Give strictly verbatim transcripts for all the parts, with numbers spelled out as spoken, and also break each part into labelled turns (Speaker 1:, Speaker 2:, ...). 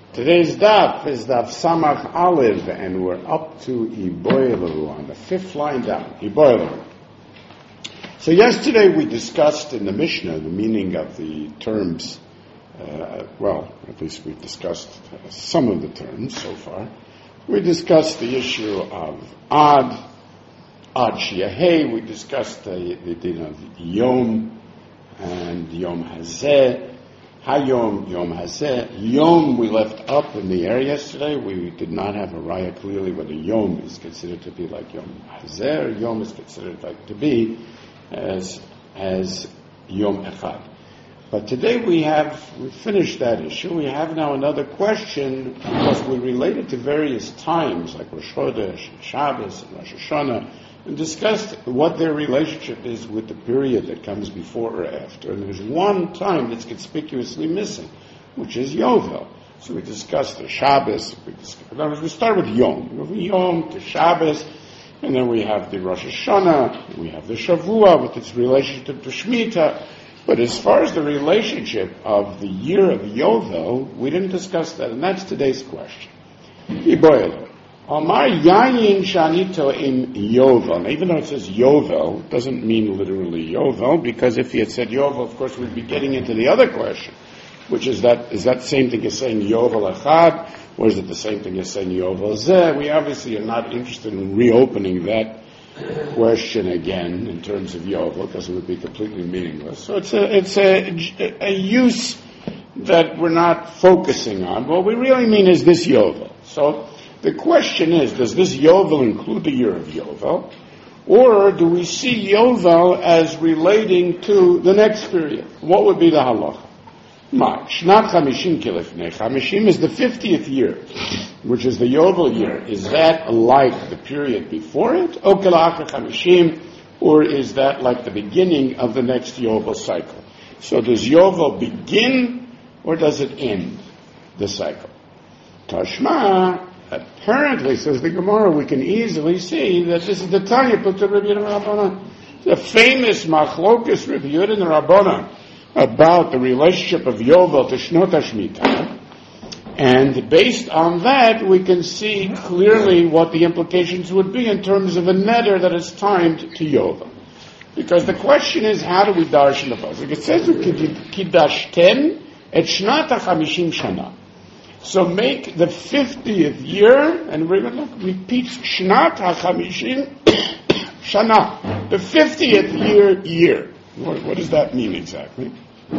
Speaker 1: Today's daf is daf Samach Aleph, and we're up to Iboilu on the fifth line down. Iboilu. So yesterday we discussed in the Mishnah the meaning of the terms. Uh, well, at least we've discussed some of the terms so far. We discussed the issue of Ad, Ad Shiahei. We discussed the, the, the, the Yom and Yom Hazeh. Hayom, Yom Hazeh. Yom we left up in the air yesterday. We did not have a raya clearly whether Yom is considered to be like Yom Hazeh or Yom is considered like to be as as Yom Echad. But today we have, we finished that issue. We have now another question because we relate it to various times like Rosh Chodesh and Shabbos and Rosh Hashanah, and discussed what their relationship is with the period that comes before or after. And there's one time that's conspicuously missing, which is Yovel. So we discussed the Shabbos. We, discussed, we start with Yom. We go from Yom to Shabbos, and then we have the Rosh Hashanah, we have the Shavua with its relationship to Shemitah. But as far as the relationship of the year of Yovel, we didn't discuss that, and that's today's question. Iboyelu. Amar Yayin Shanito im Yovel. Now, even though it says Yovel, it doesn't mean literally Yovel, because if he had said Yovel, of course, we'd be getting into the other question, which is that, is that the same thing as saying Yovel Echad, or is it the same thing as saying Yovel Zeh? We obviously are not interested in reopening that question again in terms of Yovel, because it would be completely meaningless. So it's a, it's a, a use that we're not focusing on. What we really mean is this Yovel. So the question is, does this Yovel include the year of Yovel? Or do we see Yovel as relating to the next period? What would be the halacha? Ma, Shnat Chamishim Kilifnei Chamishim is the fiftieth year, which is the Yovel year. Is that like the period before it? O Kelachar Chamishim, or is that like the beginning of the next Yovel cycle? So does Yovel begin, or does it end the cycle? Tashma, apparently, says the Gemara, we can easily see that this is the Tanya put to Rabbi Yehuda and Rabbanan. The famous Machlokas Rabbi Yehuda and Rabbanan about the relationship of Yovel to Shnot HaShemitah. And based on that, we can see clearly what the implications would be in terms of a neder that is timed to Yovel. Because the question is, how do we darshan the pasuk? It says, Kidashten et Shnat HaChamishim Shana. So make the fiftieth year, and look, repeats Shnat HaChamishim Shana. The fiftieth year, year. What, what does that mean exactly?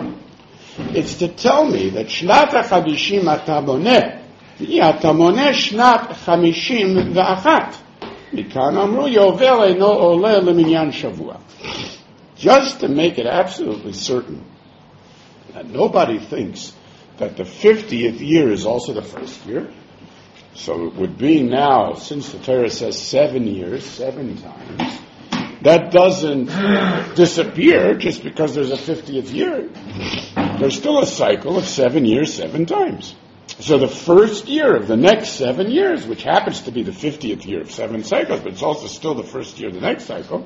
Speaker 1: It's to tell me that Shnat HaChamishim Ataboneh, Ataboneh Shnat Chamishim V'achat. Mikan Amru Yovel Eino Oleh Leminyan Shavua. Just to make it absolutely certain that nobody thinks that the fiftieth year is also the first year. So it would be now, since the Torah says seven years, seven times, that doesn't disappear just because there's a fiftieth year. There's still a cycle of seven years, seven times. So the first year of the next seven years, which happens to be the fiftieth year of seven cycles, but it's also still the first year of the next cycle.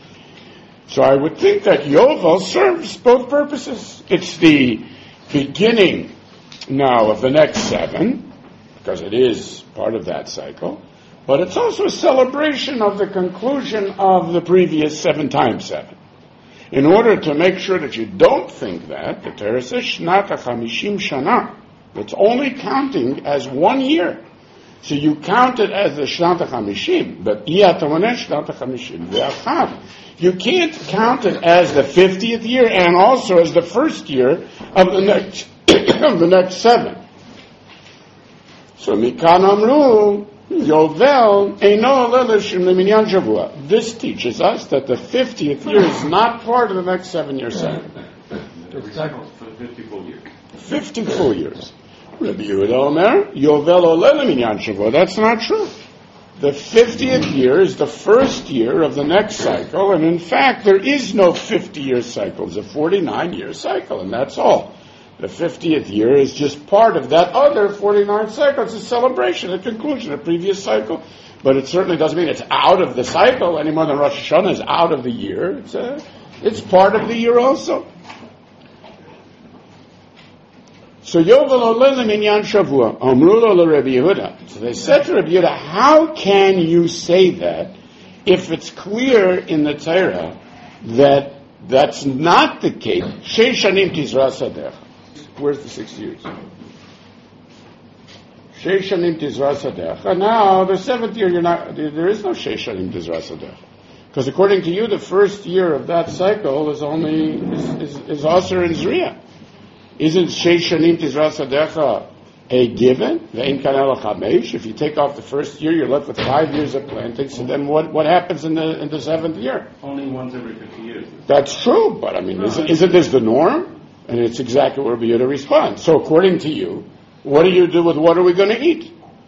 Speaker 1: So I would think that Yovel serves both purposes. It's the beginning now of the next seven, because it is part of that cycle, but it's also a celebration of the conclusion of the previous seven times seven. In order to make sure that you don't think that, the Torah says, Shnat HaChamishim Shana. It's only counting as one year. So you count it as the Shnat HaChamishim, but Iyatamoneh Shnat HaChamishim Ve'achad. You can't count it as the fiftieth year and also as the first year of the next of the next seven. So Mikan Amru Yovel Eino Oleh Leminyan Shavua. This teaches us that the fiftieth year is not part of the next seven-year cycle.
Speaker 2: For fifty full years.
Speaker 1: Fifty full years. Rabbi Yehuda Omer Yovel Oleh Leminyan Shavua. That's not true. The fiftieth year is the first year of the next cycle, and in fact, there is no fifty-year cycle. It's a forty-nine-year cycle, and that's all. The fiftieth year is just part of that other forty-nine cycle. It's a celebration, a conclusion, a previous cycle. But it certainly doesn't mean it's out of the cycle any more than Rosh Hashanah is out of the year. It's, a, it's part of the year also. So Yovel Oleh Minyan Shavua, Omru lo Rabbi Yehuda. So they said to Rabbi Yehuda, how can you say that if it's clear in the Torah that that's not the case? Sheish Shanim Tizra Sadecha. Where's the six years? Sheish Shanim Tizra Sadecha. Now, the seventh year, you're not, there is no Sheish Shanim Tizra Sadecha. Because according to you, the first year of that cycle is only, is, is, is Aser and Zriya. Isn't Sheish Shanim Tizra Sadecha a given? If you take off the first year, you're left with five years of planting. So then what, what happens in the in the seventh year?
Speaker 2: Only once every fifty years.
Speaker 1: That's true, but I mean, no, isn't, isn't this the norm? And it's exactly what Rabbi Yehuda responds. So according to you, what do you do with what are we going to eat?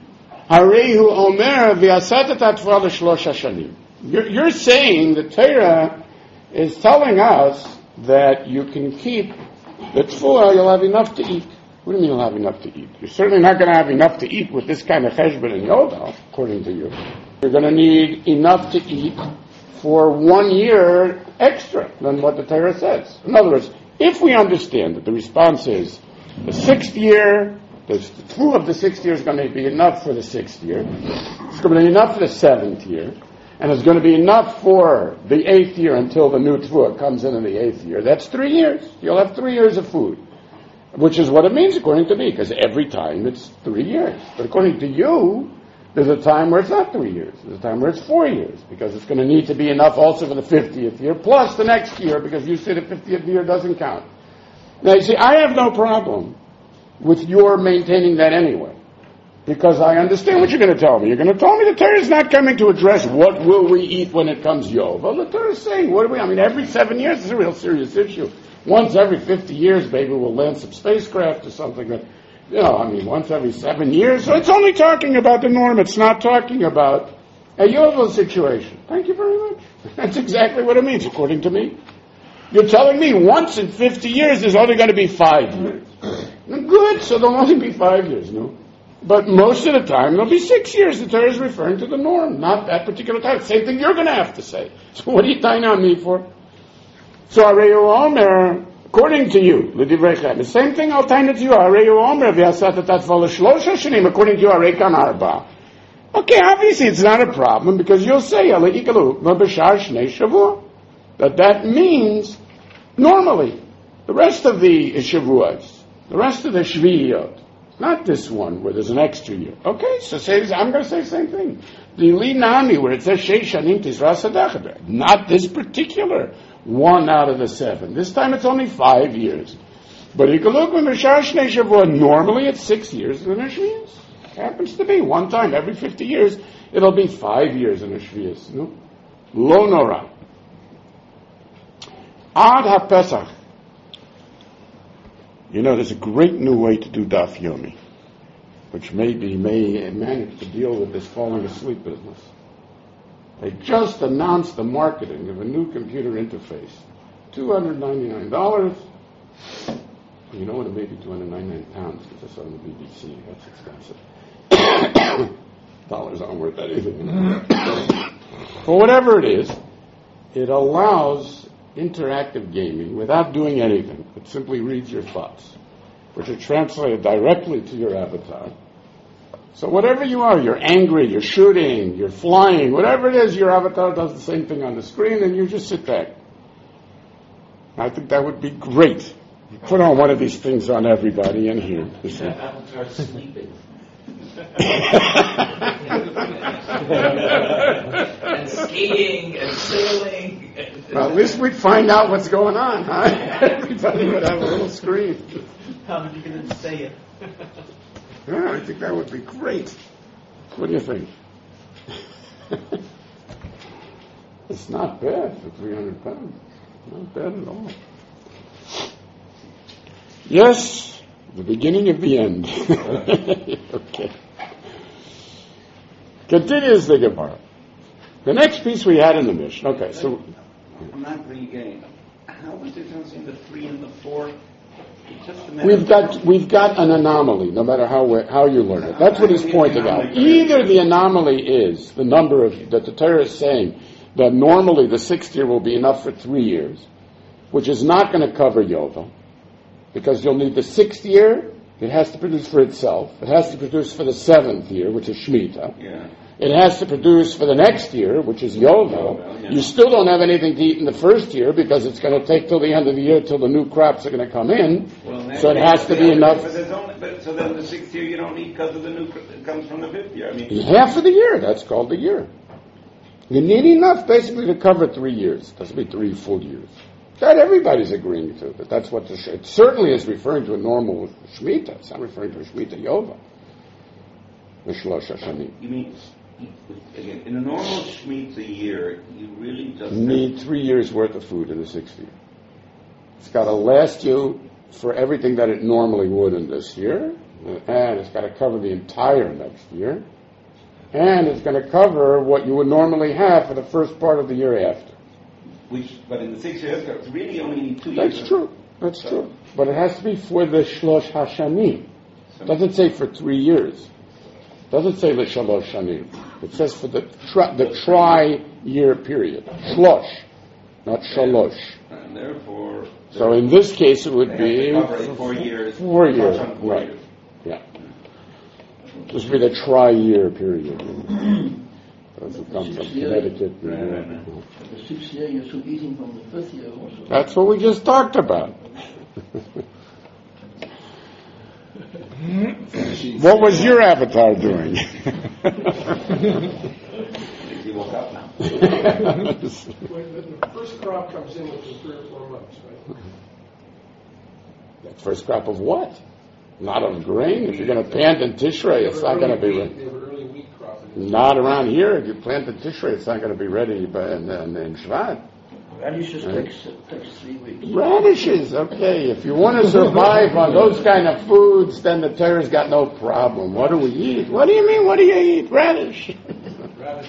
Speaker 1: Harehu Omer v'asatat atva l'shlosha shanim. You're saying the Torah is telling us that you can keep the tefillah, you'll have enough to eat. What do you mean you'll have enough to eat? You're certainly not going to have enough to eat with this kind of cheshbon and yovel, according to you. You're going to need enough to eat for one year extra than what the Torah says. In other words, if we understand that the response is the sixth year, the tefillah of the sixth year is going to be enough for the sixth year, it's going to be enough for the seventh year, and it's going to be enough for the eighth year until the new tefillah comes in in the eighth year. That's three years. You'll have three years of food, which is what it means according to me, because every time it's three years. But according to you, there's a time where it's not three years. There's a time where it's four years, because it's going to need to be enough also for the fiftieth year, plus the next year, because you say the fiftieth year doesn't count. Now, you see, I have no problem with your maintaining that anyway. Because I understand what you're going to tell me. You're going to tell me the Torah is not coming to address what will we eat when it comes Yov. Well, the Torah is saying, what do we, I mean, every seven years is a real serious issue. Once every fifty years, maybe we'll land some spacecraft or something that, you know, I mean, once every seven years. So it's only talking about the norm. It's not talking about a Yovel situation. Thank you very much. That's exactly what it means, according to me. You're telling me once in fifty years, there's only going to be five years. Good, so there'll only be five years, no? But most of the time, there'll be six years. The Torah is referring to the norm, not that particular time. Same thing you're going to have to say. So what are you tying on me for? So Areyu Omer, according to you, the same thing I'll tie it to you. Areyu Omer v'asatat atva l'shlosha shanim, according to you, Arekan Arba. Okay, obviously it's not a problem, because you'll say, that that means, normally, the rest of the Shavuos, the rest of the Shviyot, not this one where there's an extra year. Okay, so say this, I'm going to say the same thing. The Li Nami, where it says Sheish Shanim Tizra Sadecha, not this particular one out of the seven. This time it's only five years. But you can look when Mishar Shnei Shavuot, normally it's six years in a Shviyos. It happens to be one time every fifty years. It'll be five years in a Shviyos. No? Lo Nora. Ad HaPesach. You know, there's a great new way to do Daf Yomi, which maybe may manage to deal with this falling asleep business. They just announced the marketing of a new computer interface. two hundred ninety-nine dollars. You know what, it may be two hundred ninety-nine pounds, because I saw on the B B C. That's expensive. Dollars aren't worth that either. For whatever it is, it allows interactive gaming without doing anything. It simply reads your thoughts, which are translated directly to your avatar. So whatever you are, you're angry, you're shooting, you're flying, whatever it is, your avatar does the same thing on the screen, and you just sit back. I think that would be great. You put on one of these things on everybody in here.
Speaker 3: That avatar sleeping. And skiing and sailing.
Speaker 1: Well, at least we'd find out what's going on, huh? Everybody would have a little screen.
Speaker 3: How are you going to say it?
Speaker 1: Yeah, I think that would be great. What do you think? It's not bad for three hundred pounds. Not bad at all. Yes, the beginning of the end. Okay. Continues the Gemara. The next piece we had in the Mishnah. Okay, so...
Speaker 3: I'm not really getting it. How was the difference between the three and the four?
Speaker 1: We've got we've got an anomaly, no matter how we, how you learn it. That's what he's pointing out. Either the anomaly is the number of that the Torah is saying that normally the sixth year will be enough for three years, which is not going to cover Yovel, because you'll need the sixth year It has to produce for itself. It has to produce for the seventh year, which is Shemitah.
Speaker 3: Yeah.
Speaker 1: It has to produce for the next year, which is Yovel.
Speaker 3: Yovel, yeah.
Speaker 1: You still don't have anything to eat in the first year because it's going to take till the end of the year till the new crops are going to come in.
Speaker 3: Well,
Speaker 1: so it has to be enough.
Speaker 3: But there's only, but, so then the sixth year you don't eat because of the new. It comes from the fifth year. I mean,
Speaker 1: half of the year. That's called the year. You need enough basically to cover three years. It doesn't be three full years. That everybody's agreeing to. But that's what the, it certainly is referring to a normal Shemitah. It's not referring to a Shemitah Yovel. The Shlosh Hashanim.
Speaker 3: You mean? Again, in a normal Shemitah year, you really just
Speaker 1: need three years worth of food in the sixth year. It's got to last you for everything that it normally would in this year, and it's got to cover the entire next year, and it's going to cover what you would normally have for the first part of the year after.
Speaker 3: Which, but in the sixth year, it's really only need two years.
Speaker 1: That's true. That's so. true. But it has to be for the Shlosh Hashanim. It doesn't say for three years. It doesn't say the Shalosh Shanim. It says for the tri, the tri-year period. Shlosh, not Shalosh.
Speaker 3: And therefore...
Speaker 1: So in this case it would be...
Speaker 3: four years.
Speaker 1: Four years, right. Years. Yeah. This would be the tri-year period. As it comes from Connecticut.
Speaker 4: Right, right, right. The sixth year you're still eating from the fifth year also.
Speaker 1: That's what we just talked about. What was your avatar doing?
Speaker 3: You woke up now.
Speaker 5: When the first crop comes in within three or four months, right?
Speaker 1: The first crop of what? Not of grain. If you're going to plant in Tishrei, it's not going to be ready.
Speaker 5: They have an early wheat crop.
Speaker 1: Not around here. If you plant in Tishrei, it's not going to be ready by, in, in, in Shvat.
Speaker 4: Radishes
Speaker 1: right.
Speaker 4: takes, takes three weeks.
Speaker 1: Radishes, okay. If you want to survive on those kind of foods, then the Torah's got no problem. What do we eat? What do you mean, what do you eat? Radish.
Speaker 5: Radish.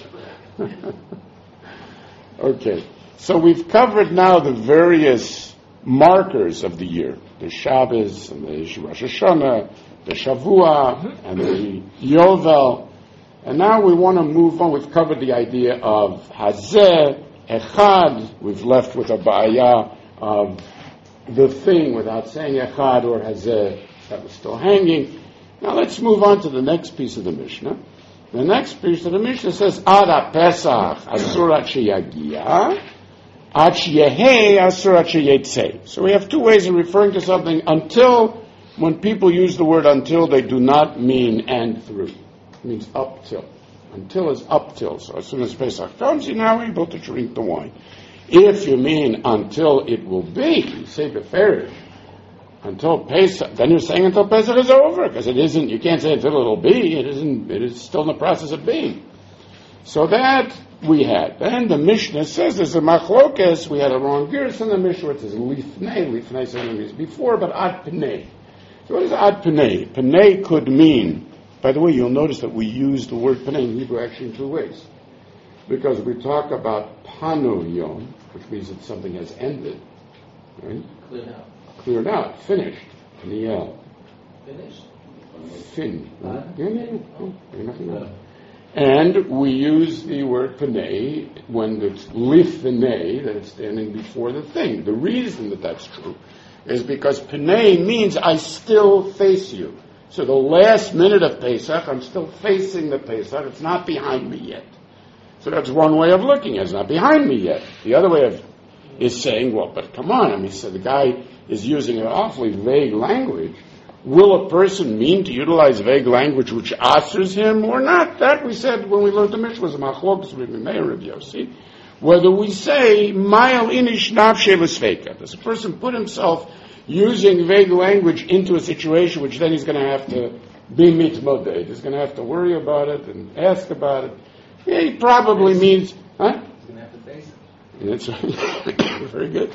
Speaker 1: Okay. So we've covered now the various markers of the year. The Shabbos, and the Rosh Hashanah, the Shavua, and the Yovel. And now we want to move on. We've covered the idea of Hazeh, Echad. We've left with a ba'aya of the thing without saying Echad or Hazeh. That was still hanging. Now let's move on to the next piece of the Mishnah. The next piece of the Mishnah says, Ad Pesach Asurat Sheyagia, Ad Sheyehei Asurat Sheyetzei. So we have two ways of referring to something. Until, when people use the word until, they do not mean and through. It means up till. Until is up till. So as soon as Pesach comes, you're now able to drink the wine. If you mean until it will be, you say beferish, until Pesach, then you're saying until Pesach is over, because it isn't, you can't say until it'll be, it isn't, it is still in the process of being. So that we had. Then the Mishnah says there's a machlokes, we had a wrong gears in the Mishnah, it says lifnei, lifnei certainly means before, but ad pnei. So what is ad pnei? Pnei could mean, by the way, you'll notice that we use the word pnei in Hebrew actually in two ways. Because we talk about panu yom, which means that something has ended, right?
Speaker 4: Cleared out.
Speaker 1: Cleared out, finished. Pniel.
Speaker 4: Finished?
Speaker 1: Fin.
Speaker 4: Uh,
Speaker 1: Yeah, yeah, yeah. Uh, and we use the word pnei when it's lifnei, that it's standing before the thing. The reason that that's true is because pnei means I still face you. So the last minute of Pesach, I'm still facing the Pesach. It's not behind me yet. So that's one way of looking at it. It's not behind me yet. The other way of is saying, well, but come on. I mean, so the guy is using an awfully vague language. Will a person mean to utilize vague language which answers him or not? That we said when we learned the Mishnah was a machlokes with the Meir of Yossi. Whether we say, Ma'al inish nafshe l'sveika. Does a person put himself using vague language into a situation which then he's going to have to be mitmoded. He's going to have to worry about it and ask about it. Yeah, he probably means, huh?
Speaker 4: He's going to have to face it.
Speaker 1: That's right. Very good.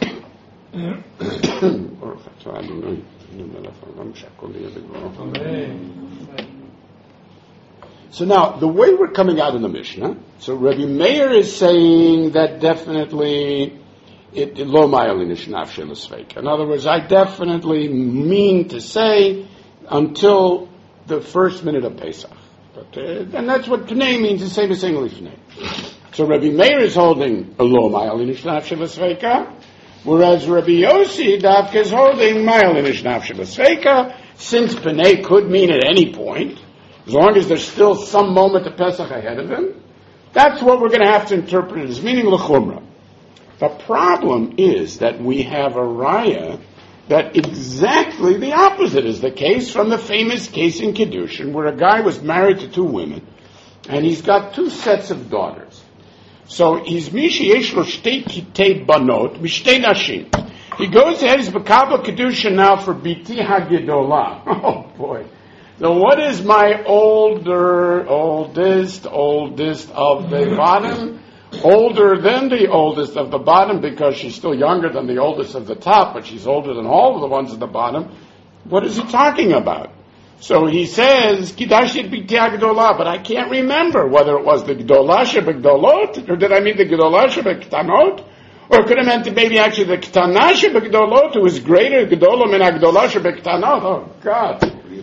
Speaker 1: So now, the way we're coming out in the Mishnah, so Rabbi Meir is saying that definitely it lo ma'alinish nafshe l'sveika. In other words, I definitely mean to say until the first minute of Pesach. But, uh, and that's what Pnei means, the same as saying Lifnei. So Rabbi Meir is holding a lo ma'alinish nafshe l'sveika, whereas Rabbi Yossi Dafka is holding ma'alinish nafshe l'sveika, since Pnei could mean at any point, as long as there's still some moment of Pesach ahead of him, that's what we're going to have to interpret it as meaning l'chumra. The problem is that we have a raya that exactly the opposite is the case from the famous case in Kiddushin, where a guy was married to two women, and he's got two sets of daughters. So he's mishi yesh lo shtei kitei banot mishtei nashim. He goes ahead, he's b'kabel Kiddushin now for biti hagedolah. Oh boy. So what is my older, oldest, oldest of the bottom? Older than the oldest of the bottom because she's still younger than the oldest of the top, but she's older than all of the ones at the bottom. What is he talking about? So he says, Kidashit Biti HaGedolah, but I can't remember whether it was the Gedolah Shebegdolot, or did I mean the Gedolah Shebektanot? Or could have meant maybe actually the Ktana Shebegdolot, who was greater, Gedolah min HaGedolah Shebektanot. Oh, God.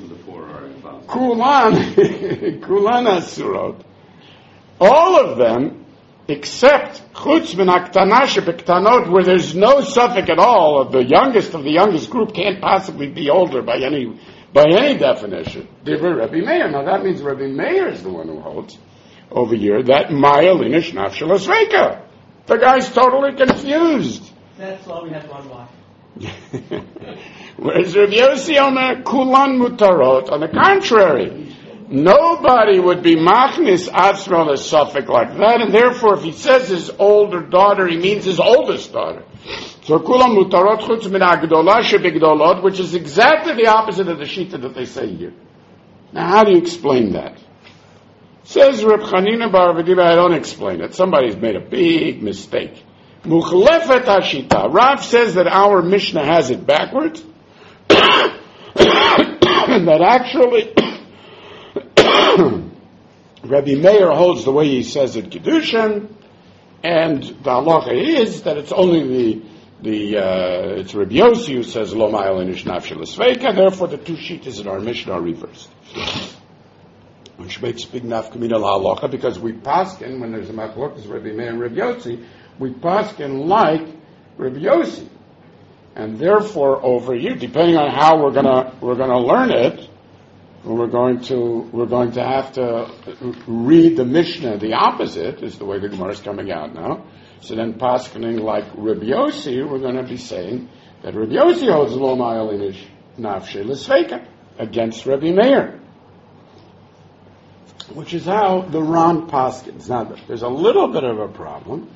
Speaker 1: Kulan, Kulan Asurot. All of them, except Chutz min HaKtana Shebektanot, where there's no suffix at all, of the youngest of the youngest group can't possibly be older by any by any definition. Divrei Rabbi Meir. Now that means Rabbi Meir is the one who holds over here that Maya Linish Nafshel Asreika. The guy's totally confused.
Speaker 4: That's why we have one wife.
Speaker 1: Whereas Rabbi Yossi Omer Kulan Mutarot, on the contrary, nobody would be machnis atzma a suffix like that, and therefore if he says his older daughter, he means his oldest daughter. So kulam mutarot chutz min hagdolah shebigdolot, which is exactly the opposite of the shita that they say here. Now how do you explain that? Says Reb Chanina bar Avadiva, I don't explain it. Somebody's made a big mistake. Muchlefet hashita. Rav says that our Mishnah has it backwards, and that actually Rabbi Meir holds the way he says it Kiddushin, and the halacha is that it's only the the uh, it's Rabbi Yossi who says Lo Ma'al Inish Nafshel Asveika. Therefore, the two shittas in our Mishnah are reversed, which makes big nafkamina halacha because we paskin when there's a machlokes Rabbi Meir and Rabbi Yossi, we paskin like Rabbi Yossi, and therefore over here, depending on how we're gonna we're gonna learn it. We're going to we're going to have to read the Mishnah. The opposite is the way the Gemara is coming out now. So then, paskening like Rabbi Yossi, we're going to be saying that Rabbi Yossi holds lo ma'al inish nafshei l'sveika against Rabbi Meir, which is how the Ran paskins. Now, there's a little bit of a problem,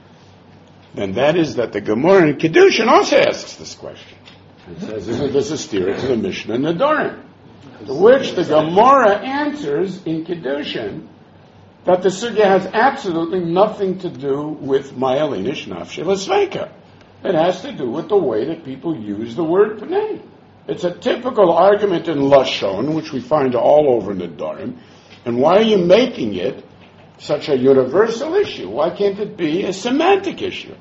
Speaker 1: and that is that the Gemara in Kiddushin also asks this question. It says, "Isn't this a steer to the Mishnah in Nedarim?" To which the Gemara answers in Kiddushin that the sugya has absolutely nothing to do with Ma'al Inish Nafshel Asveika. It has to do with the way that people use the word Pnei. It's a typical argument in Lashon, which we find all over Nedarim. And why are you making it such a universal issue? Why can't it be a semantic issue?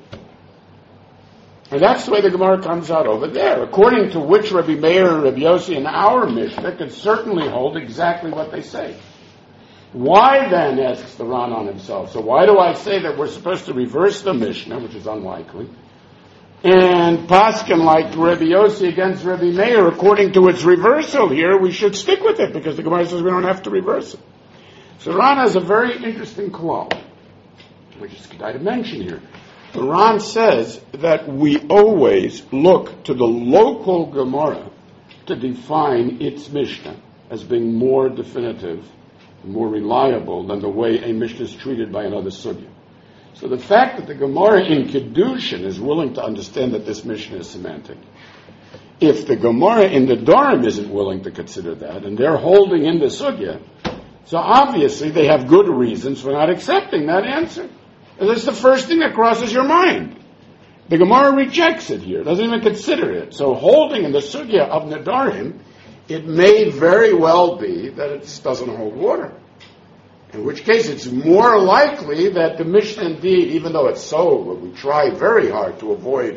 Speaker 1: And that's the way the Gemara comes out over there. According to which Rabbi Meir and Rabbi Yossi in our Mishnah can certainly hold exactly what they say. Why then, asks the Ranan himself, so why do I say that we're supposed to reverse the Mishnah, which is unlikely, and paskin like Rabbi Yossi against Rabbi Meir, according to its reversal here, we should stick with it, because the Gemara says we don't have to reverse it. So Ran has a very interesting klal, which is good to mention here. The Ran says that we always look to the local Gemara to define its Mishnah as being more definitive, more reliable than the way a Mishnah is treated by another sugya. So the fact that the Gemara in Kiddushin is willing to understand that this Mishnah is semantic, if the Gemara in the Nedarim isn't willing to consider that, and they're holding in the sugya, so obviously they have good reasons for not accepting that answer. And that's the first thing that crosses your mind. The Gemara rejects it here, doesn't even consider it. So holding in the sugya of Nedarim, it may very well be that it doesn't hold water. In which case it's more likely that the Mishnah indeed, even though it's so, we try very hard to avoid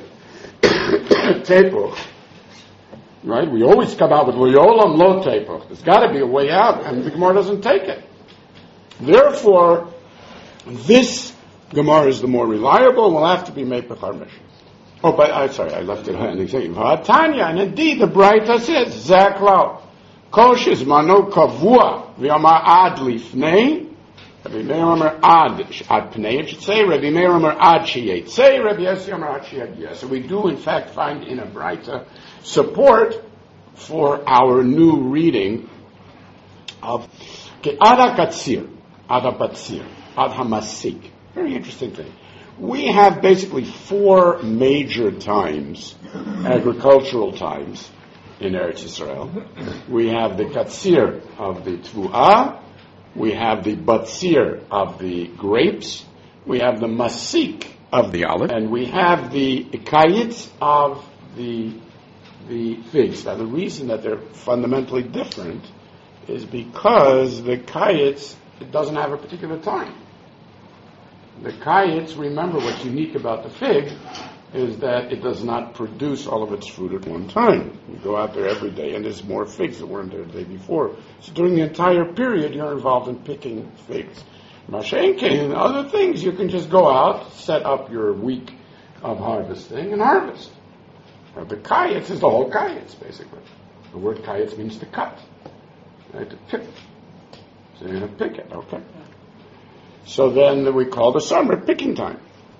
Speaker 1: tepuch, right? We always come out with L'yolam lo tepuch. There's got to be a way out, and the Gemara doesn't take it. Therefore, this Gemara is the more reliable, and will have to be made with our Mishnah. Oh, but I'm sorry, I left it on. Tanya, and indeed the Braita says, Zaklau, Kosh is mano kavua, v'yamar ad lifnei, Rabbi Meir Omer ad, ad pnei, it should say, Rabbi Meir Omer ad shiyet, say, Rabbi Yossi Omer ad shiyet. So we do in fact find in a Braita support for our new reading of okay, Ad HaKatsir, Ad HaBatsir, Ad HaMasik. Very interesting thing. We have basically four major times, agricultural times, in Eretz Yisrael. We have the Katsir of the Tvu'ah, we have the Batsir of the grapes, we have the Masik of the olive, and we have the Kayitz of the the figs. Now the reason that they're fundamentally different is because the Kayitz, it doesn't have a particular time. The Kayitz, remember what's unique about the fig is that it does not produce all of its fruit at one time. You go out there every day and there's more figs that weren't there the day before. So during the entire period you're involved in picking figs. Mashenke and other things, you can just go out, set up your week of harvesting and harvest. Now, the Kayitz is the whole Kayitz, basically. The word Kayitz means to cut. Right, to pick. So you're going to pick it, okay. So then we call the summer picking time.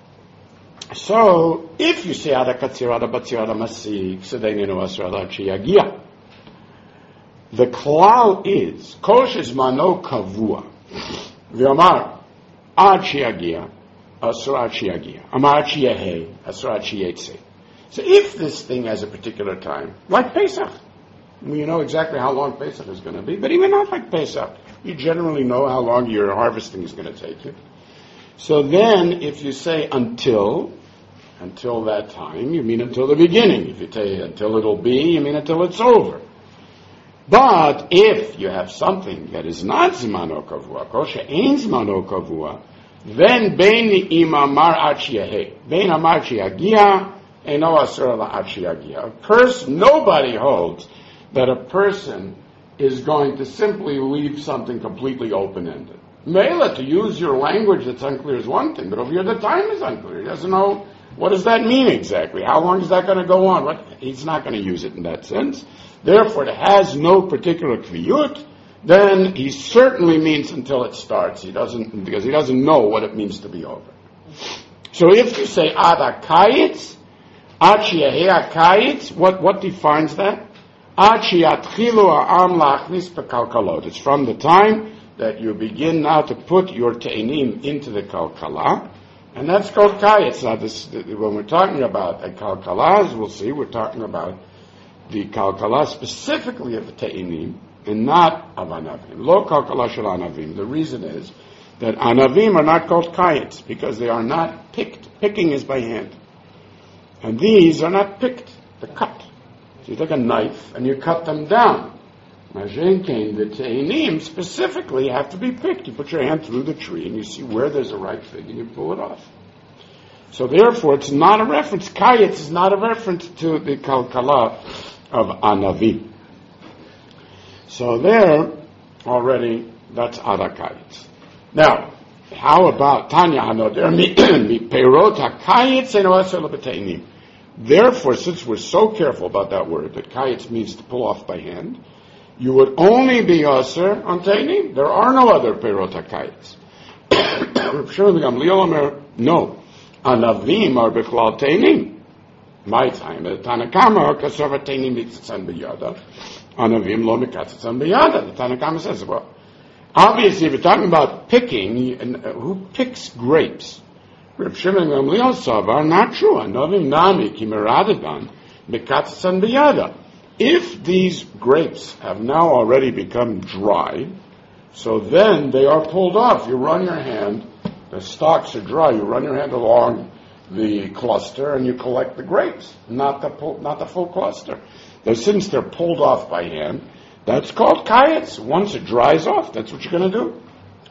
Speaker 1: So if you say Ad HaKatsir, Ad HaBatsir, Ad HaMasik, so then you know Asr Ad HaChiyagia. The klal is Kol shezmano kavua v'amar Ad Chiyagia Asr Ad Chiyagia Amar Ad Chiyahei Asr Ad Chiyetze. So if this thing has a particular time, like Pesach, you know exactly how long Pesach is going to be, but even not like Pesach, you generally know how long your harvesting is going to take you. So then, if you say until, until that time, you mean until the beginning. If you say until it'll be, you mean until it's over. But if you have something that is not zmano kavua, kol she'ein zmano kavua, then bein imamar ad sheyeh, bein amar sheyagia, eno asur ad sheyagia. Of course, nobody holds that a person is going to simply leave something completely open-ended. Mela, to use your language that's unclear is one thing, but over here the time is unclear. He doesn't know, what does that mean exactly? How long is that going to go on? What? He's not going to use it in that sense. Therefore, it has no particular kviyut. Then he certainly means until it starts. He doesn't, because he doesn't know what it means to be over. So if you say Ad HaKayitz, Ad Sheyeh HaKayitz, what, what defines that? Ad Sheyatchilu Ha'am Lachnis Bekalkalot. It's from the time that you begin now to put your te'inim into the kalkala, and that's called kayitz. Now, this, when we're talking about a kalkala, as we'll see, we're talking about the kalkala specifically of the te'inim, and not of anavim. Lo kalkala shel anavim. The reason is that anavim are not called kayitz, because they are not picked. Picking is by hand. And these are not picked, they're cut. So you take a knife and you cut them down. Majenkein, the te'inim specifically have to be picked. You put your hand through the tree and you see where there's a ripe fig and you pull it off. So therefore, it's not a reference. Kayitz is not a reference to the kalkala of anavim. So there, already, that's Ad HaKayitz. Now, how about Tanya Hanoder mi perot HaKayitz eno asur lebeteinim? Therefore, since we're so careful about that word, that kayitz means to pull off by hand, you would only be asur on teinim. There are no other perot hakayitz. Surely Gamliel Omer, no. Anavim are bechlal teinim. My time, the Tanakama are kasova teinim mitzatzan b'yada. Anavim lo mikatzatzan b'yada. The Tanakama says, well, obviously if you're talking about picking, and, uh, who picks grapes? Reb Shimon Gamliel Savar, not true. Anavim nami kimeradagan mikatzatzan b'yada. If these grapes have now already become dry, so then they are pulled off. You run your hand, the stalks are dry, you run your hand along the cluster and you collect the grapes, not the pull, not the full cluster. Though since they're pulled off by hand, that's called kayitz. Once it dries off, that's what you're going to do.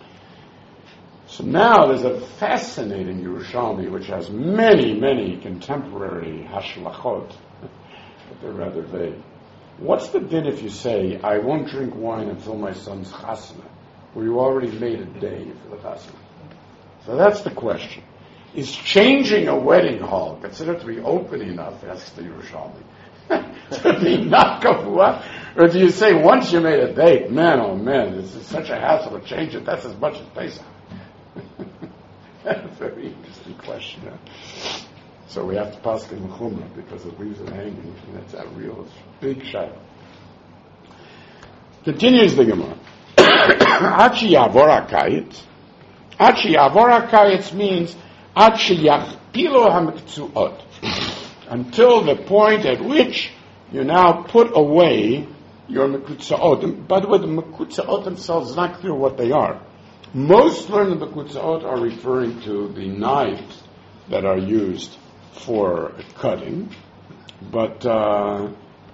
Speaker 1: So now there's a fascinating Yerushalmi which has many, many contemporary hashlachot, but they're rather vague. What's the din if you say, I won't drink wine until my son's chasna, where you already made a day for the chasna? So that's the question. is changing a wedding hall considered to be open enough, asks the Yerushalmi, to be not kavua? Or do you say once you made a date, man, oh man, this is such a hassle to change it, that's as much as Pesach? That's a very interesting question. Huh? So we have to pass the Mechumrah because it leaves it hanging, and that's a real big shayla. Continues the Gemara. Achi yavor hakayit. Achi yavor hakayit means Achi yachpilo hamekzuot. Until the point at which you now put away your mekutzaot. By the way, the mekutzaot themselves is not clear what they are. Most learned mekutzaot are referring to the knives that are used for cutting, but uh,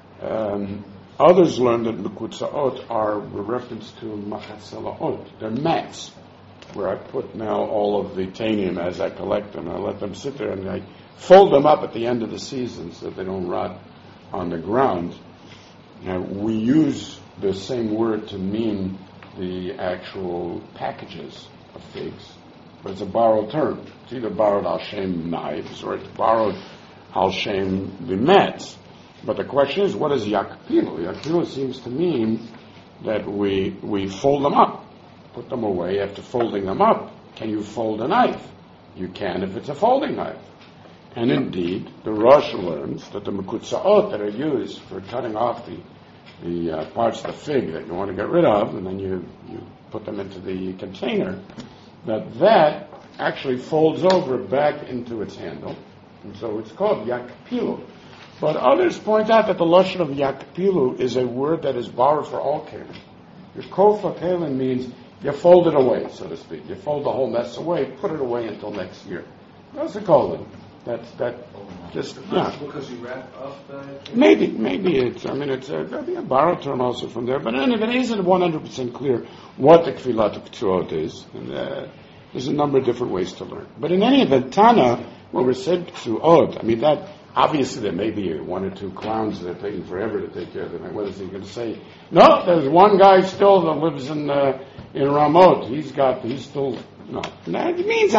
Speaker 1: um, others learn that mekutzaot are a reference to machatzelaot. They're mats, where I put now all of the tanium as I collect them. I let them sit there and I fold them up at the end of the season so that they don't rot on the ground. Now, we use the same word to mean the actual packages of figs, but it's a borrowed term. It's either borrowed al shem knives or it's borrowed al shem the mats. But the question is, what is yakpilu? Yakpilu seems to mean that we we fold them up, put them away after folding them up. Can you fold a knife? You can if it's a folding knife. And indeed, the Rosh learns that the mekutzaot that are used for cutting off the the uh, parts of the fig that you want to get rid of, and then you, you put them into the container, that that actually folds over back into its handle, and so it's called yakpilu. But others point out that the lashon of yakpilu is a word that is borrowed for all kelim. Your kofa kelim means you fold it away, so to speak. You fold the whole mess away, put it away until next year. That's a kolim. That's that. Just yeah.
Speaker 2: Because you wrap up the.
Speaker 1: Maybe, maybe it's. I mean, it's a, a borrowed term also from there. But anyway, it isn't one hundred percent clear what the kfilat k'tuot is. And, uh, there's a number of different ways to learn. But in any event, Tana, when we're said k'tuot, I mean that. Obviously, there may be one or two clowns that are taking forever to take care of them. What is he going to say? No, there's one guy still that lives in uh, in Ramot. He's got. He's still. No, it means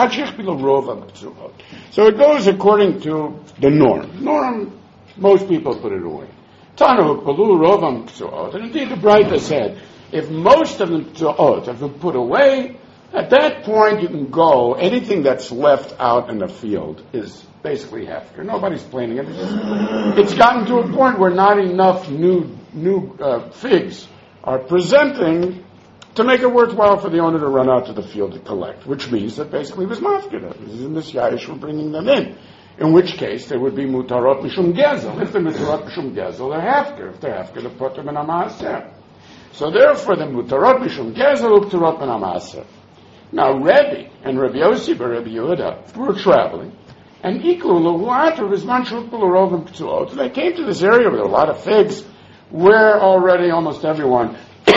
Speaker 1: so it goes according to the norm. Norm, most people put it away. Tanu Palu Rovam Ksuot. And indeed the Braita said, if most of them Ksuot have been put away, at that point you can go. Anything that's left out in the field is basically hefker. Nobody's planting it. It's, just, it's gotten to a point where not enough new new uh, figs are presenting to make it worthwhile for the owner to run out to the field to collect, which means that basically it was mafkida. This is in this yayish for bringing them in. In which case, there would be mutarot mishum gezel. If they're mutarot mishum gezel, they're hefker. If they're hefker, they put them in a maaser. So therefore, the mutarot mishum gezel uptarot in a maaser. Now, Rebbe and Rabbi Yossi and Rabbi Yehuda were traveling, and iklu lu'ater v'zman shukul urovim k'tuot. They came to this area with a lot of figs, where already almost everyone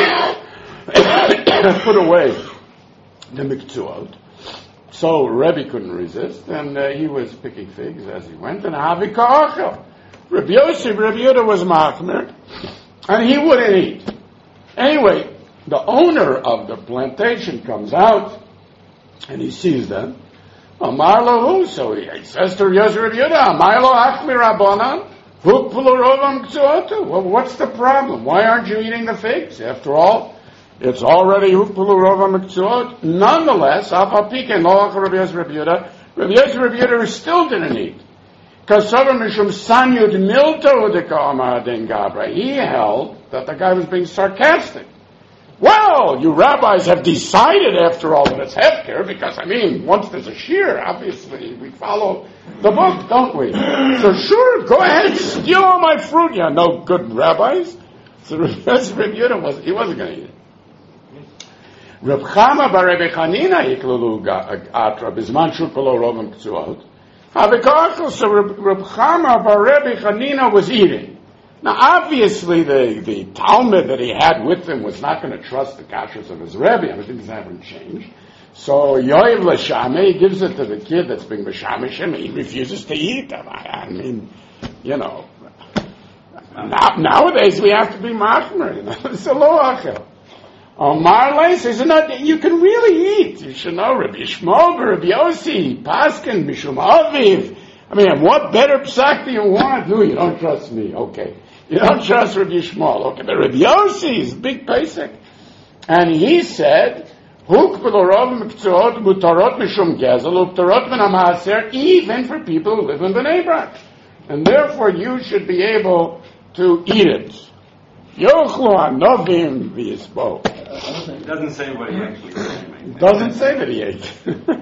Speaker 1: put away the miktuot. So Rebbe couldn't resist, and uh, he was picking figs as he went, and Havi Ka'achel. Rabbi Yosef, Rabbi Yehuda was machmer, and he wouldn't eat. Anyway, the owner of the plantation comes out, and he sees them. Amar lahu, so he says to Yosef, Rabbi Yehuda, Amar lo achmi rabbanan, hukpulu rovam k'tuotu. Well, what's the problem? Why aren't you eating the figs? After all, it's already hukpulu rovam k'tuot. Nonetheless, afal lo ach Rabbi Yosef, Rabbi Yehuda, Rabbi Yosef, Rabbi Yehuda still didn't eat. Kasavar mishum sanyud milto udekama den gabra. He held that the guy was being sarcastic. Well, you rabbis have decided, after all, that it's hefker, because, I mean, once there's a shear, obviously, we follow the book, don't we? So sure, go ahead, steal all my fruit. Yeah, no good rabbis. So Rabbi Yehuda was, he wasn't going to eat it. Reb Chama bar Rebbe Chanina yiklulu atra bizman shukolo rovam k'tuot. Havikachel, so Reb Chama bar Rebbe Chanina was eating. Now, obviously, the, the Talmud that he had with him was not going to trust the kashrus of his Rebbe. I mean, things haven't changed. So, Yoav L'Shameh, he gives it to the kid that's being B'Shamish, and he refuses to eat them. I, I mean, you know, now, nowadays we have to be machmer, you know. It's a lo achel. Omar Leis, he said, no, you can really eat. You should know Rabbi Shmuel, Rabbi Yossi, Paskin, Mishum Aviv. I mean, what better psak do you want? No, you don't trust me. Okay. You don't trust Rabbi Shmuel. Okay, but Rabbi Yossi is big basic. And he said, even for people who live in Bnei Brak. And therefore you should be able to eat it. It
Speaker 2: doesn't say what he actually ate.
Speaker 1: Doesn't say that he ate.
Speaker 4: Is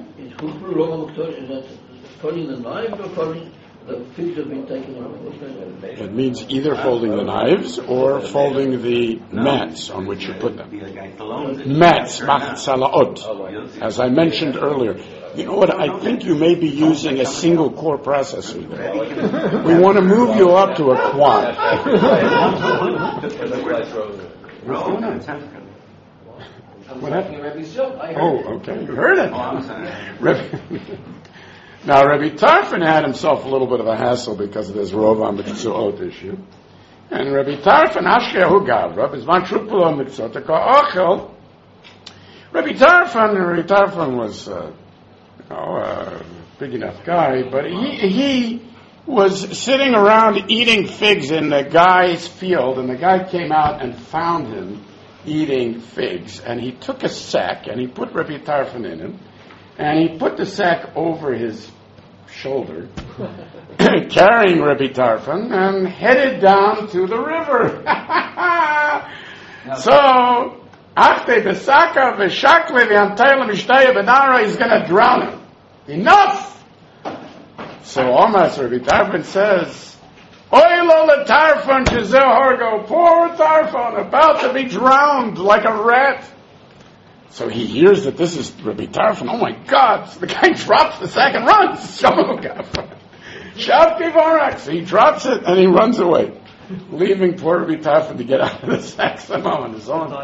Speaker 4: that folding the knife or folding the figs have been taken away?
Speaker 1: It means either folding the knives or folding the mats on which you put them. Mats, machtsalaot, as I mentioned earlier. You know what? I think you may be using a single core processor there. We want to move you up to a quad. What's going on? What happened? Oh, okay. You heard it. Rabbi, now, Rabbi Tarfon had himself a little bit of a hassle because of this Rovam Mitzvot issue. And Rabbi Tarfon, Ashkehu Gavra, Bizman Shupula Mitzvot, Ochel. Rabbi Tarfon, Rabbi Tarfon was, uh, you know, a big enough guy, but he, he was sitting around eating figs in the guy's field, and the guy came out and found him eating figs, and he took a sack, and he put Rabbi Tarfon in him, and he put the sack over his shoulder, carrying Rabbi Tarfon, and headed down to the river. So, Achte Besaka Veshakle V'Antayla Mishtaya Benara, he's going to drown him. Enough! So Omas Rabbi Tarfon says, Oilo le Tarfon Shezeh Hargo, poor Tarfon, about to be drowned like a rat. So he hears that this is Rabbi Tarfon. Oh my God! So the guy drops the sack and runs. Shavti Varak. So he drops it and he runs away, leaving poor Rabbi Tarfon to get out of the sack somehow on his own.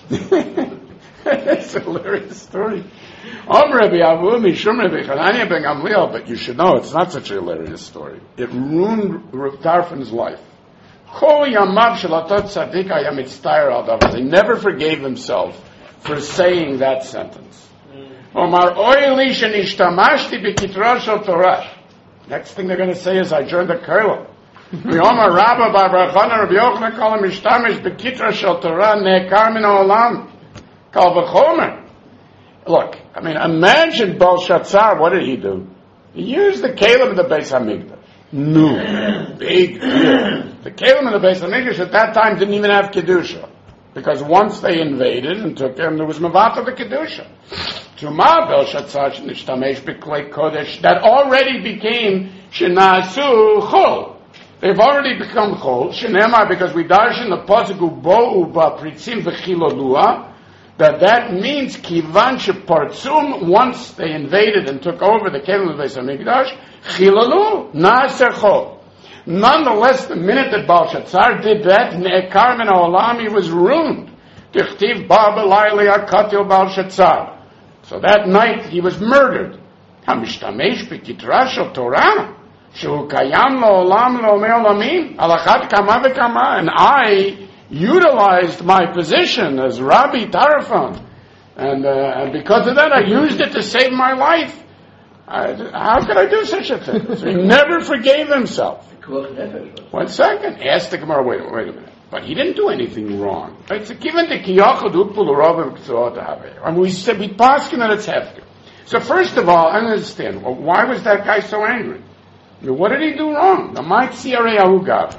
Speaker 1: It's a hilarious story. Om Rabbi Avu Mishum Rabbi Chananya ben Gamliel, but you should know it's not such a hilarious story. It ruined Rabbi Tarfon's life. Kol Yamav Shelatot Tzadik Hayam Mitztayer al Davar. He never forgave himself for saying that sentence. Omar Oili Shenishtamashti B'Kitra Shel Torah. Next thing they're going to say is, I joined the Kollel. Omar Rabba Bar Chana Rabbi Yochanan Kol Mishtamish B'Kitra Shel Torah Ne'ekar Min Ha'olam Kal V'chomer. Look, I mean, imagine Belshazzar, what did he do? He used the Kalim of the Beis HaMikdash. No, big deal. The Kalim of the Beis HaMikdash at that time didn't even have Kedusha. Because once they invaded and took them, there was Mavata the Kedusha. Tuma Belshazzar Nishtamesh B'Klei Kodesh, that already became Shenasu Chol. They've already become Chol. Shenema, because we darshan the Pasuk Bo'u Ba'pritzim V'chilolua, that that means Kivan Shepartzum, once they invaded and took over the Kelim of Beis HaMikdash, Chilalu, Na'aser Chol. Nonetheless, the minute that Belshazzar did that, Ne'ekar Min Ha'olam, he was ruined. Tichtiv Ba B'layli HaKatil Belshazzar. So that night, he was murdered. HaMishtamesh B'Kitra Shel Torah, Shehu Kayam Lo'olam Lo'omei Olamim, Alachat Kama V'Kama, and I utilized my position as Rabbi Tarfon, and, uh, and because of that, I used it to save my life. I, how could I do such a thing? So he never forgave himself. One second. Ask the Gemara, wait, wait a minute. But he didn't do anything wrong. It's given to Kiyachad Ukpul Urav K'tzot. I mean, we said, we paskin that it's hefker. So first of all, I understand, well, why was that guy so angry? I mean, what did he do wrong? The Mike C R A Ahugav.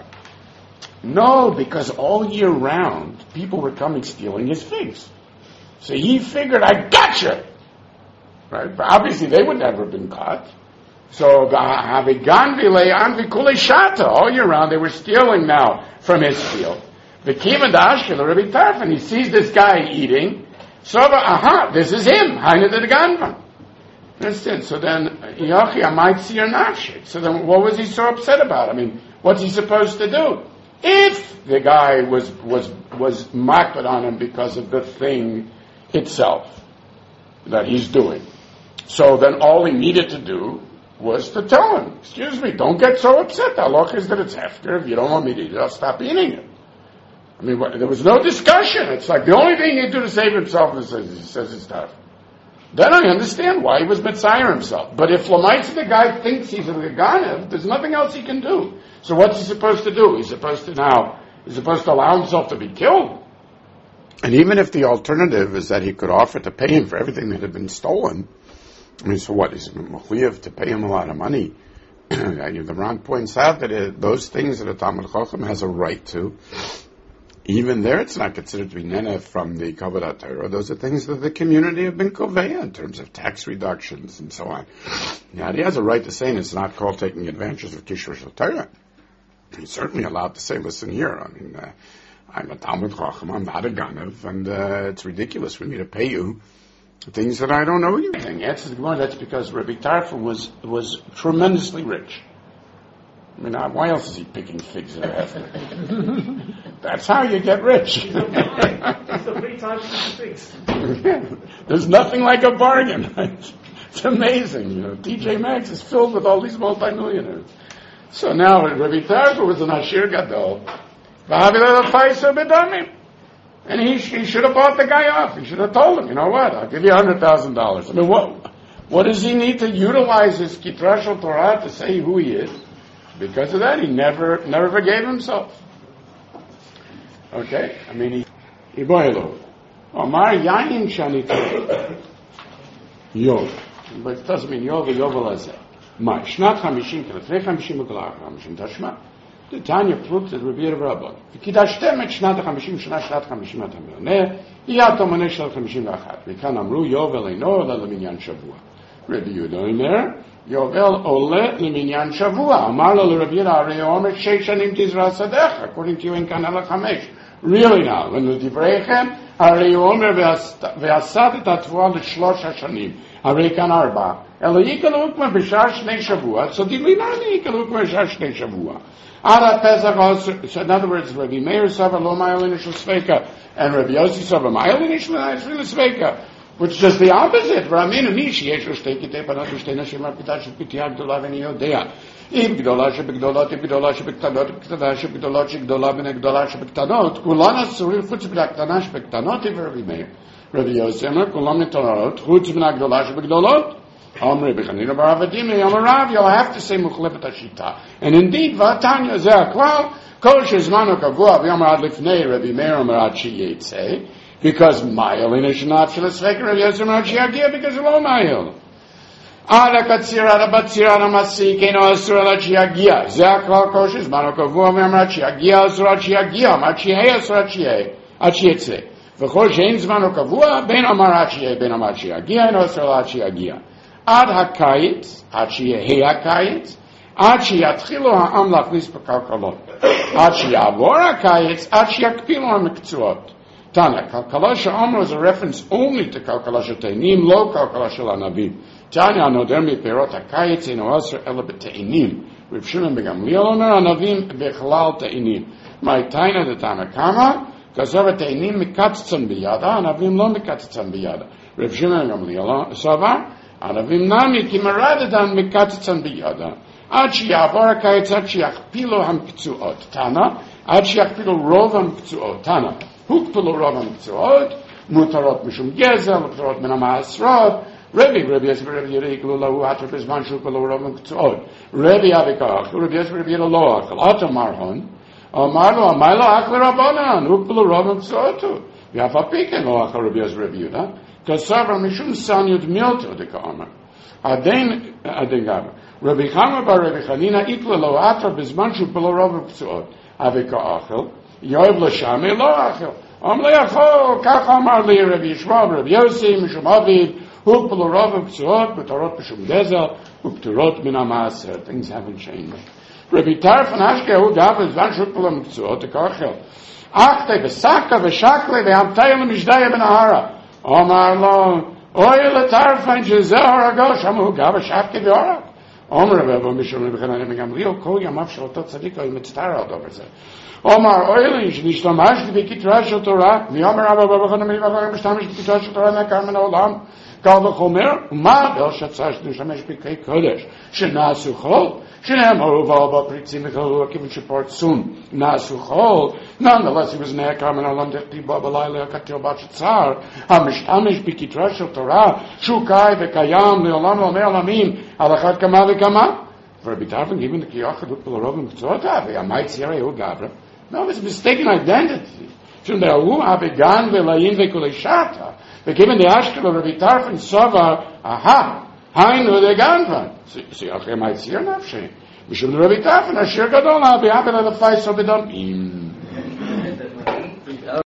Speaker 1: No, because all year round, people were coming stealing his figs. So he figured, I gotcha! Right? But obviously they would never have been caught. So, all year round, they were stealing now from his field. The Kiva Dashkel, Rabbi Tarfon, he sees this guy eating. So, aha, this is him. Haina the Ganvan. That's it. So then, Yochi, I might see your nafshik. So then, what was he so upset about? I mean, what's he supposed to do? If the guy was was was makbid on him because of the thing itself that he's doing, so then all he needed to do was to tell him, excuse me, don't get so upset. The halacha is that it's hefker. If you don't want me to eat it, I'll stop eating it. I mean, what, there was no discussion. It's like the only thing he did to save himself is he says his stuff. Then I understand why he was Messiah himself. But if Lamaitz, the guy, thinks he's a Ganav, there's nothing else he can do. So what's he supposed to do? He's supposed to now, he's supposed to allow himself to be killed. And even if the alternative is that he could offer to pay him for everything that had been stolen, I mean, so what? Is it Mechuyev to pay him a lot of money? The Ran points out that it, those things that a Talmud Chacham has a right to, even there it's not considered to be nene from the Kavod Torah. Those are things that the community have been koveya in terms of tax reductions and so on. Now he has a right to say, and it's not called taking advantage of Kishur Torah. He's certainly allowed to say, listen here, I mean, uh, I'm a Talmud Chacham, I'm not a Ganav, and uh, it's ridiculous for me to pay you things that I don't know you. Answers the Gemara, that's because Rabbi Tarfon was was tremendously rich. I mean, why else is he picking figs in after? That's how you get rich. There's nothing like a bargain. It's amazing. You know, T J Maxx is filled with all these multimillionaires. So now Rabbi Tarfon was an Ashir Gadol. And he, he should have bought the guy off. He should have told him, you know what, I'll give you one hundred thousand dollars. I mean, what, what does he need to utilize his Kitrash Torah to say who he is? Because of that, he never never forgave himself. Okay? I mean, he... Iboilu. Omar Yayin Shanit Yov. But it doesn't mean Yov, Yov Alazeh. Ma, Shnat Hamishim, Kelefrei Hamishim, Ukalach Hamishim, Tashma. The Tanya proved that Rabbi Rabban. V'kidashtem et Shnat Hamishim, Shnat Shnat Hamishim, Atamiloneh, Iyato Moneh Shel Hamishim V'achat. V'kan Amru, Yovel Eino, Ola Leminyan Shavua. Rabbi Yehuda Omer, Yovel Ole Leminyan Shavua. Amar lo Rabbi Yehuda, Arei Omer, Sheish Shanim Tizra Sadech, according to you in Kanal HaChamesh. Really now, when the Divreichem, Arei Omer Ve'asad et Atvuah L'shlosh HaShanim. Arei Kan Arba. Elo Yikalu Ukma B'shar Shnei Shavua, so Dililani Yikalu Ukma B'shar Shnei Shavua. Ara Pesach also, so in other words, Rabbi Meir Sava Lo Ma'ilin Ishel Sveika, and Rabbi Yossi Sava Ma'ilin Ishel Sveika, which is just the opposite. Ramin Anishi Yeshel Shteiki Tepanot Shtei Nashim Apitash Pitiak Gdola V'ni Yodea. Im Gdola Shebegdolot, Im Gdola Shebektanot, Im Gdola Shebegdolot, Shebegdola V'ne Gdola Shebektanot, Kulana Suril Chutz B'Aktana Shebektanot, Im Rabbi Meir. Rabbi Yossi Emer, Kulam Nitorot, Chutz B'na Gdola Shebegdolot, Omri B'chanina Baravadimi, Omarav, you'll have to say Mukhlefet HaShita. And indeed, Vatanya Zeh Klal, Kol Shezmano Kavua, V'yomar Ad Lifnei, Rabbi Meir Omer Ad Shiyetze, because Mayel in Eshanat Shilesvek, Rabbi Yossi Omer Ad Shiyagia, because of Lo Mayel. Ada Katsir, Ada Batsir, Ada Masi, Keno Asur Ad Shiyagia, Zeh Klal, Kol Shezmano Kavua, V'yomar Ad Shiyagia, Asur Ad Shiyagia, Ad Shiyeh, Asur Ad Shiyeh, Ad Shiyetze. V'chol Shein Zmano Kavua, Ben Omar Ad Shiyeh, Ben Omar Ad Shiyagia, and Asur Ad Shiyagia. Ad HaKayitz, Ad Sheyehei HaKayitz, Ad Sheyatchilu Ha'am Lachlis B'Kalkalot, Ad Sheyavor HaKayitz, Ad Sheyakpilu HaMikzuot. Tana, Kalkala She'omer is a reference only to Kalkala She'teinim, lo Kalkala She'lanavim. Tanya Anoder Mi'perot HaKayitz, Eno Aser Ele B'Teinim. Reb Shimon B'Gamliel Omer, Anavim B'Chalal Teinim. My Taina de Tana Kama, Kazav Teinim Mikatzon B'Yada, Anavim lo Mikatzon B'Yada. Reb Shimon B'Gamliel Savar, Anavim Nami ki meradadan mikatzan biyada. Ad sheyavor hakayitz ad sheyachpilu hamkzuot. Tana, ad sheyachpilu rov hamkzuot. Tana, hukpilu rov hamkzuot, mutarot mishum gezel, mutarot min ha'asrot. Rebbe, Rebbe Yosef, Rebbe Yehuda, Iklu lahu atra bezman shukpilu rov hamkzuot. Rebbe Avikach, Rebbe Yosef, Rebbe Yehuda lo achal. Ata marhon, amarlo, amaylo achal rabbanan, hukpilu rov hamkzuotu. Yafapiken lo achal Rebbe Yosef, Rebbe Yehuda. Kasavar mishum sanyud milto de ka'amar. Aden, aden gaber. Rabbi Chama bar Rabbi Chanina ikla lo atra bizman shu pelo rov p'tzuot. Ave ka'achel. Yoiv l'shame lo achel. Am le'achol, kach amar li Rabbi Yishmael, Rabbi Yossi, mishum aviv, hu pelo rov p'tzuot, b'torot mishum gezel, u'p'torot min ha'maaser. Things haven't changed. Rabbi Tarfon Hashke hu gaber bizman shu pelo p'tzuot de ka'achel. Achte v'saka v'shakle v'hamtayel mishdaya ben ahara. Omar lo, oil atarfan jezehar agosh, amu gava shafke v'orak. Omar Rebbe Mishon Rebbe Chanan Rebbe Gamliel, kol yamav shalotot tzadika yimetztar al dover zeh. Omar oil ish nishtamash v'kitra shel Torah, v'yomer Rebbe Chanan Rebbe Chanan mishtamash v'kitra shel Torah me'kar min ha'olam, kal v'chomer, u'ma bel shatzah shnishamesh b'kei kodesh, shenasu chol, Shene'emar uval b'pritzim v'chol given shepart soon. Nasu chol. Nonetheless, he was ne'ekam and alam dechti b'abalai le'akatil b'shetzar. HaMishtamish b'kitra shel Torah. Shukai v'kayam le'olam l'omei olamim. Alachat kama v'kama. For Rabbi Tarfon, given the kiyach adut b'lorovim k'tzotav. Yamait zirei hu gavra. No, it's a mistaken identity. Shun de'ahu abegan v'layin v'kuleshata. But given the ashkel of Rabbi Tarfon, Sova, aha, hainu de ganvan. So you have to might see your nafshe. Mishum Rabbi Tarfon, Asher Gadol, I'll be happy to the fight so bedam.